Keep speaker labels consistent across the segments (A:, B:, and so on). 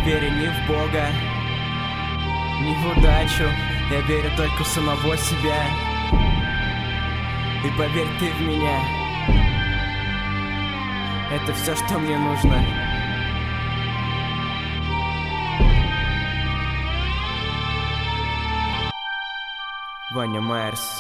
A: верю ни в Бога, ни в удачу. Я верю только в самого себя. И поверь ты в меня, это все, что мне нужно. Ваня Майерс.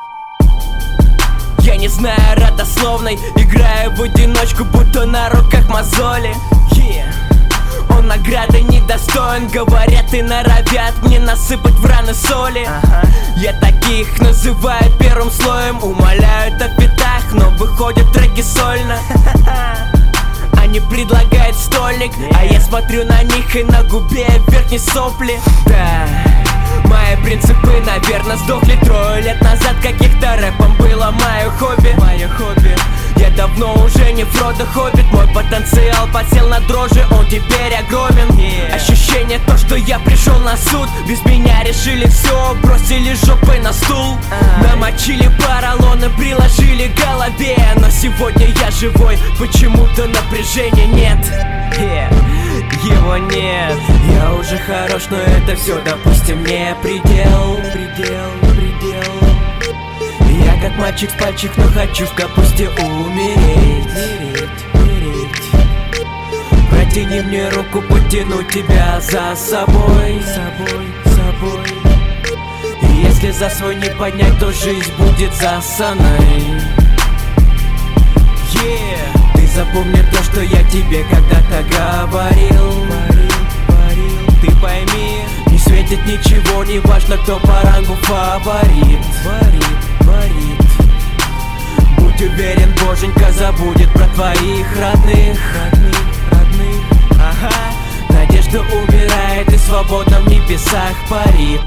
B: Я не знаю родословной, играю в одиночку, будто на руках мозоли. Он награды недостоин, говорят и норовят мне насыпать в раны соли. Я таких называю первым слоем, умоляют о фитах, но выходят треки сольно. Они предлагают стольник, а я смотрю на них и на губе верхней сопли. Да, мои принципы, наверное, сдохли 3 лет назад. Каких-то рэпом было мое хобби. Я давно уже не Фродо Хоббит. Мой потенциал подсел на дрожжи, он теперь огромен. Ощущение то, что я пришел на суд. Без меня решили все, бросили жопы на стул. Намочили поролоны, приложили к голове. Но сегодня я живой, почему-то напряжения нет. Его нет. Я уже хорош, но это все, допустим, не предел. Я как мальчик с пальчик, но хочу в капусте умереть. Протяни мне руку, потяну тебя за собой. И если за свой не поднять, то жизнь будет засаной. Ты запомни то, что я тебе когда-то говорил. Ты пойми, не светит ничего, не важно, кто по рангу фаворит. Будь уверен, боженька забудет про твоих родных. Надежда умирает и свободно в небесах парит.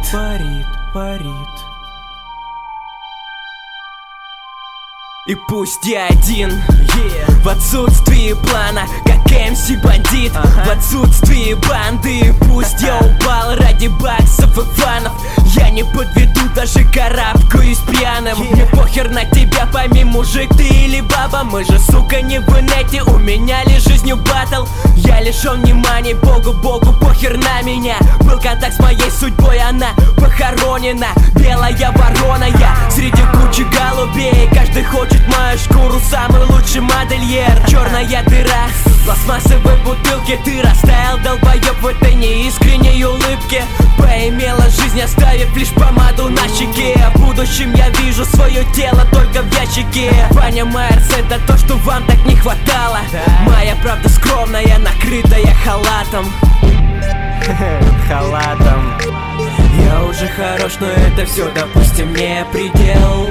B: И пусть я один, в отсутствии плана, как МС бандит, в отсутствии банды. Пусть я упал ради баксов и фанов, я не подведу, даже карабкаюсь пьяным. Мне похер на тебя, пойми, мужик ты или баба. Мы же, сука, не в инете, у меня лишь жизнью батл. Я лишён внимания, богу похер на меня. Был контакт с моей судьбой, она похоронена. Белая ворона я среди кучи голубей. Каждый хочет мою шкуру, самый лучший модельер. Черная дыра, пластмассовой бутылки. Ты растаял, долбоёб, в этой неискренней улыбке. Поимела жизнь, оставив лишь помаду на щеке. В будущем я вижу свое тело только в ящике. Ваня Майерс, это то, что вам так не хватало. Моя правда скромная, накрытая халатом. Я уже хорош, но это все, допустим, не предел.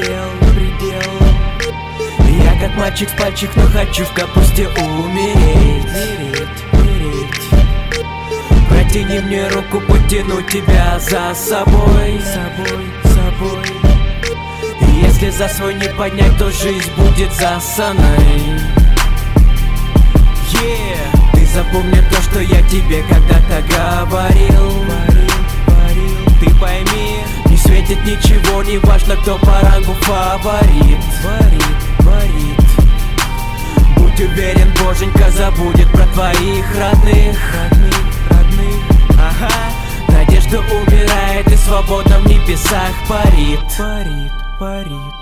B: Я как мальчик с пальчик, но хочу в капусте умереть. Протяни мне руку, потяну тебя за собой. И если за свой не поднять, то жизнь будет засаной. Ты запомни то, что я тебе когда-то говорил. Ты пойми, не светит ничего, не важно, кто по рангу фаворит. Будь уверен, боженька забудет про твоих родных. Надежда умирает и свободно в небесах парит.